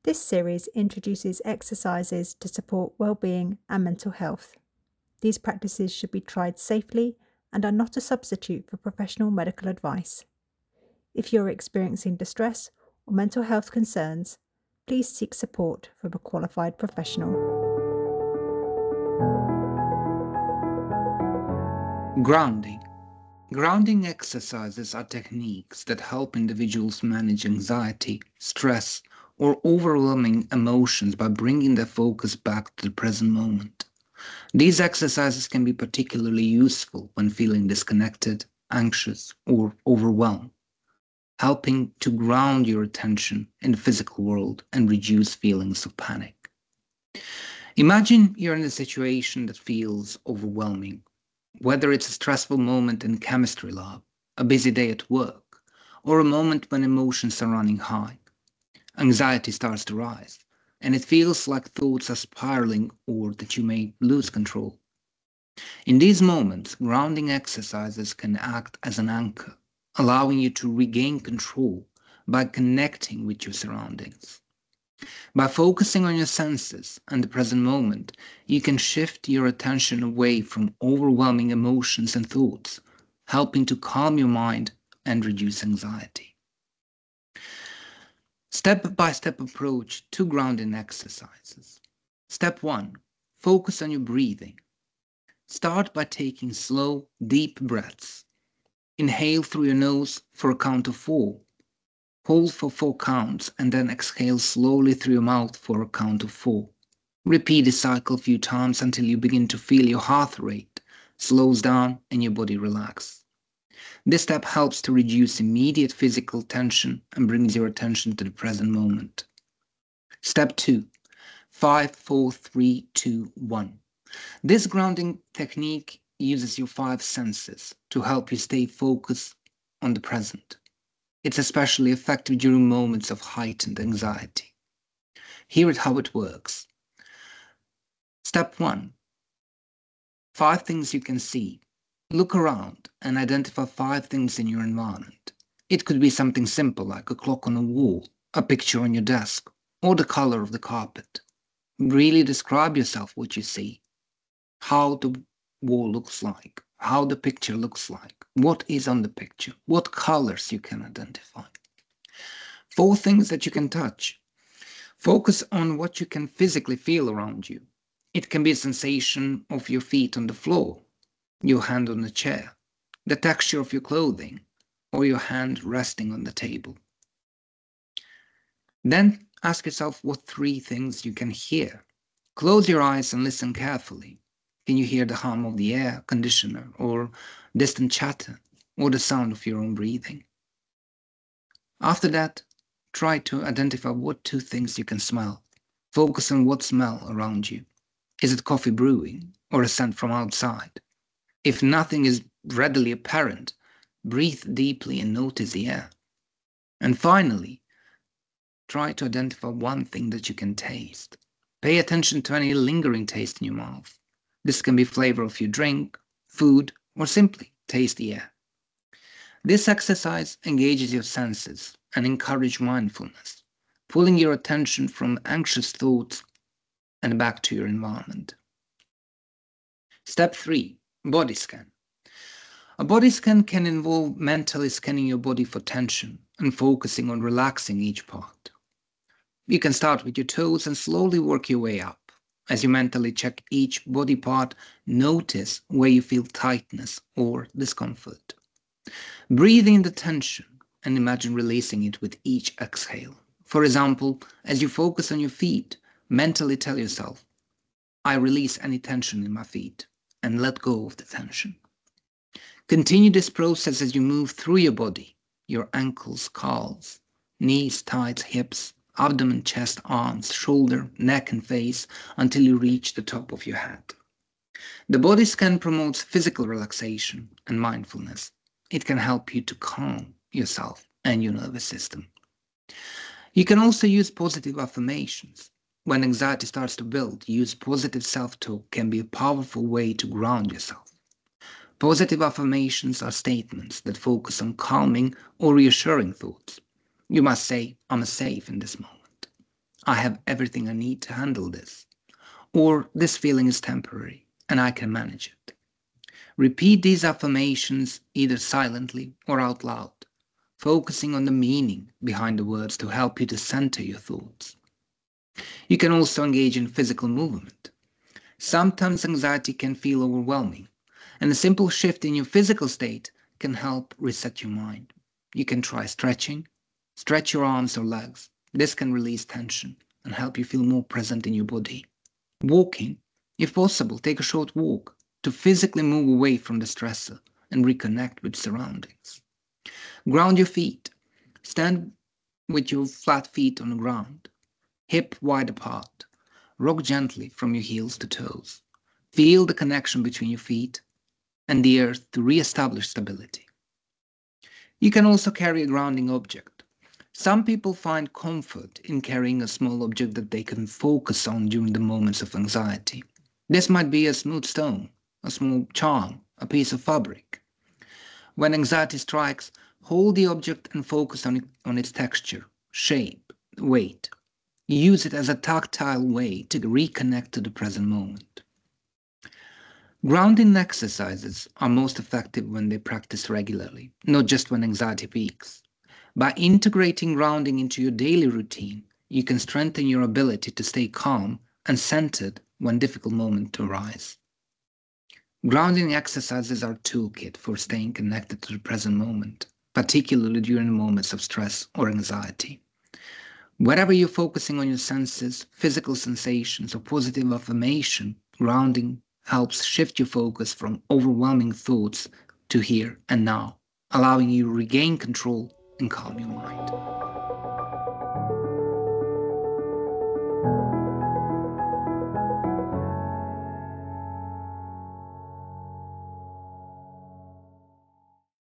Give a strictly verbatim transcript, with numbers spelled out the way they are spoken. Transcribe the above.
This series introduces exercises to support well-being and mental health. These practices should be tried safely and are not a substitute for professional medical advice. If you're experiencing distress or mental health concerns, please seek support from a qualified professional. Grounding. Grounding exercises are techniques that help individuals manage anxiety, stress, or overwhelming emotions by bringing their focus back to the present moment. These exercises can be particularly useful when feeling disconnected, anxious, or overwhelmed, helping to ground your attention in the physical world and reduce feelings of panic. Imagine you're in a situation that feels overwhelming, whether it's a stressful moment in chemistry lab, a busy day at work, or a moment when emotions are running high. Anxiety starts to rise, and it feels like thoughts are spiraling or that you may lose control. In these moments, grounding exercises can act as an anchor, allowing you to regain control by connecting with your surroundings. By focusing on your senses and the present moment, you can shift your attention away from overwhelming emotions and thoughts, helping to calm your mind and reduce anxiety. Step-by-step approach to grounding exercises. Step one. Focus on your breathing. Start by taking slow, deep breaths. Inhale through your nose for a count of four. Hold for four counts and then exhale slowly through your mouth for a count of four. Repeat this cycle a few times until you begin to feel your heart rate slows down and your body relaxes. This step helps to reduce immediate physical tension and brings your attention to the present moment. Step two. five, four, three, two, one. This grounding technique uses your five senses to help you stay focused on the present. It's especially effective during moments of heightened anxiety. Here is how it works. Step one. Five things you can see. Look around and identify five things in your environment. It could be something simple like a clock on a wall, a picture on your desk, or the color of the carpet. Really describe yourself what you see, how the wall looks like, how the picture looks like, what is on the picture, what colors you can identify. Four things that you can touch. Focus on what you can physically feel around you. It can be a sensation of your feet on the floor, your hand on the chair, the texture of your clothing, or your hand resting on the table. Then ask yourself what three things you can hear. Close your eyes and listen carefully. Can you hear the hum of the air conditioner, or distant chatter, or the sound of your own breathing? After that, try to identify what two things you can smell. Focus on what smell around you. Is it coffee brewing, or a scent from outside? If nothing is readily apparent, breathe deeply and notice the air. And finally, try to identify one thing that you can taste. Pay attention to any lingering taste in your mouth. This can be flavor of your drink, food, or simply taste the air. This exercise engages your senses and encourages mindfulness, pulling your attention from anxious thoughts and back to your environment. Step three. Body scan. A body scan can involve mentally scanning your body for tension and focusing on relaxing each part. You can start with your toes and slowly work your way up. As you mentally check each body part, notice where you feel tightness or discomfort. Breathe in the tension and imagine releasing it with each exhale. For example, as you focus on your feet, mentally tell yourself, I release any tension in my feet and let go of the tension. Continue this process as you move through your body, your ankles, calves, knees, thighs, hips, abdomen, chest, arms, shoulder, neck, and face until you reach the top of your head. The body scan promotes physical relaxation and mindfulness. It can help you to calm yourself and your nervous system. You can also use positive affirmations. When anxiety starts to build, use positive self-talk can be a powerful way to ground yourself. Positive affirmations are statements that focus on calming or reassuring thoughts. You must say, I'm safe in this moment. I have everything I need to handle this. Or this feeling is temporary and I can manage it. Repeat these affirmations either silently or out loud, focusing on the meaning behind the words to help you to center your thoughts. You can also engage in physical movement. Sometimes anxiety can feel overwhelming, and a simple shift in your physical state can help reset your mind. You can try stretching, stretch your arms or legs. This can release tension and help you feel more present in your body. Walking, if possible, take a short walk to physically move away from the stressor and reconnect with surroundings. Ground your feet. Stand with your flat feet on the ground, hip wide apart. Rock gently from your heels to toes. Feel the connection between your feet and the earth to re-establish stability. You can also carry a grounding object. Some people find comfort in carrying a small object that they can focus on during the moments of anxiety. This might be a smooth stone, a small charm, a piece of fabric. When anxiety strikes, hold the object and focus on, it, on its texture, shape, weight. Use it as a tactile way to reconnect to the present moment. Grounding exercises are most effective when they practice regularly, not just when anxiety peaks. By integrating grounding into your daily routine, you can strengthen your ability to stay calm and centered when difficult moments arise. Grounding exercises are a toolkit for staying connected to the present moment, particularly during moments of stress or anxiety. Wherever you're focusing on your senses, physical sensations, or positive affirmation, grounding helps shift your focus from overwhelming thoughts to here and now, allowing you to regain control and calm your mind.